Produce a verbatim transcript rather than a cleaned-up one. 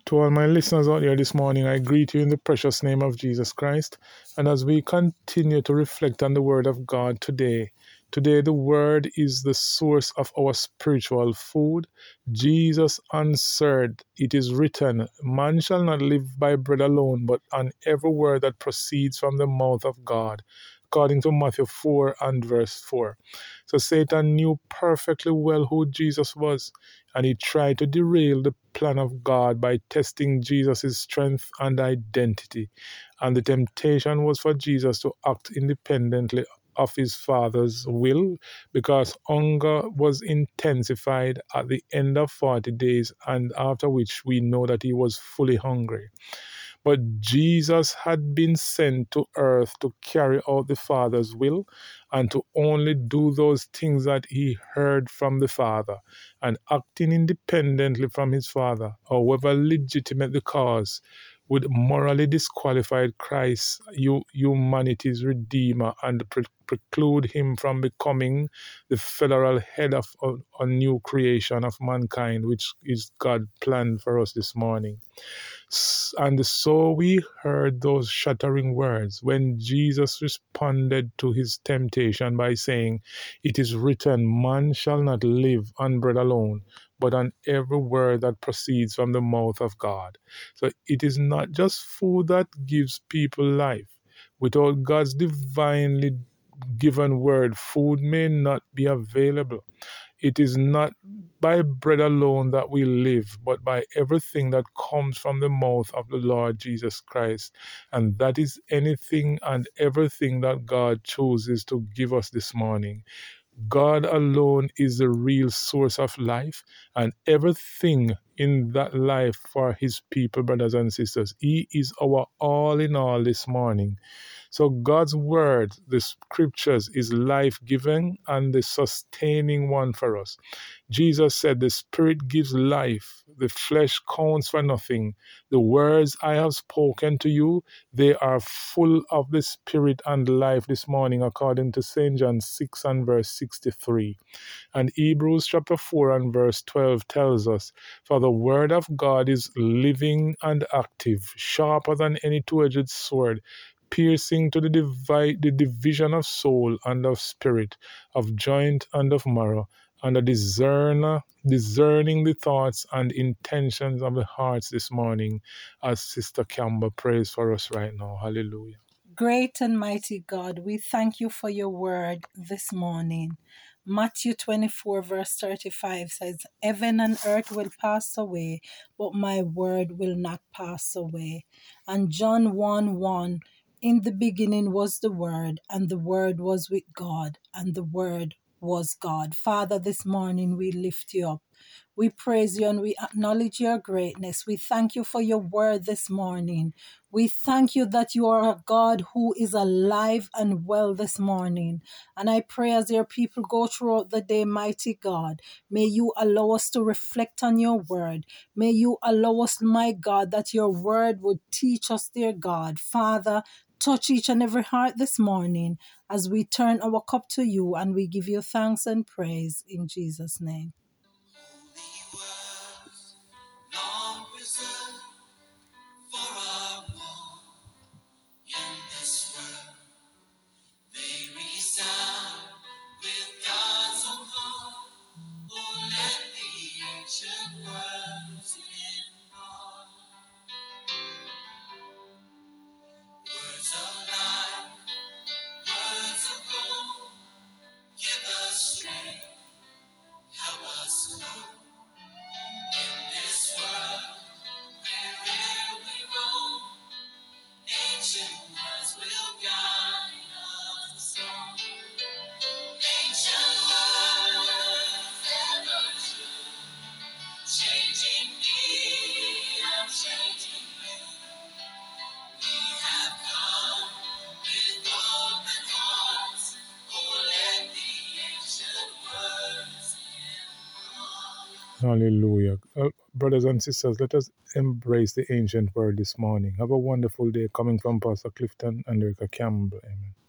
To all my listeners out there this morning, I greet you in the precious name of Jesus Christ. And as we continue to reflect on the Word of God today, today the Word is the source of our spiritual food. Jesus answered, "It is written, man shall not live by bread alone, but on every word that proceeds from the mouth of God," according to Matthew four and verse four. So Satan knew perfectly well who Jesus was, and he tried to derail the plan of God by testing Jesus' strength and identity. And the temptation was for Jesus to act independently of his Father's will, because hunger was intensified at the end of forty days, and after which we know that he was fully hungry. But Jesus had been sent to earth to carry out the Father's will and to only do those things that he heard from the Father. And acting independently from his Father, however legitimate the cause, would morally disqualify Christ, hu- humanity's Redeemer, and pre- preclude him from becoming the federal head of a, a new creation of mankind, which is God's plan for us this morning. And so we heard those shattering words when Jesus responded to his temptation by saying, "It is written, man shall not live on bread alone, but on every word that proceeds from the mouth of God." So it is not just food that gives people life. Without God's divinely given word, food may not be available. It is not by bread alone that we live, but by everything that comes from the mouth of the Lord Jesus Christ. And that is anything and everything that God chooses to give us this morning. God alone is the real source of life, and everything in that life for his people, brothers and sisters. He is our all in all this morning. So God's word, the scriptures, is life-giving and the sustaining one for us. Jesus said, "The Spirit gives life. The flesh counts for nothing. The words I have spoken to you, they are full of the Spirit and life," this morning, according to Saint John six and verse sixty-three. And Hebrews chapter four and verse twelve tells us, "For the word of God is living and active, sharper than any two-edged sword, piercing to the, divi- the division of soul and of spirit, of joint and of marrow, and a discerner, discerning the thoughts and intentions of the hearts," this morning, as Sister Campbell prays for us right now. Hallelujah. Great and mighty God, we thank you for your word this morning. Matthew twenty-four, verse thirty-five says, "Heaven and earth will pass away, but my word will not pass away." And John one one, "In the beginning was the Word, and the Word was with God, and the Word was God." Father, this morning we lift you up. We praise you and we acknowledge your greatness. We thank you for your word this morning. We thank you that you are a God who is alive and well this morning. And I pray as your people go throughout the day, mighty God, may you allow us to reflect on your word. May you allow us, my God, that your word would teach us, dear God. Father, touch each and every heart this morning as we turn our cup to you and we give you thanks and praise in Jesus' name. Holy words, long preserved for our war. In this world, they resound with God's own heart. Oh, let the ancient words impart. Words of life, words of hope, give us strength, help us know. In this world, wherever we roam, ancient words will guide us on. Ancient words, ever true, changing me, I'm changing you. We have come with open hearts. Oh, let the ancient words impart. Hallelujah. Uh, brothers and sisters, let us embrace the ancient word this morning. Have a wonderful day coming from Pastor Clifton and Erica Campbell. Amen.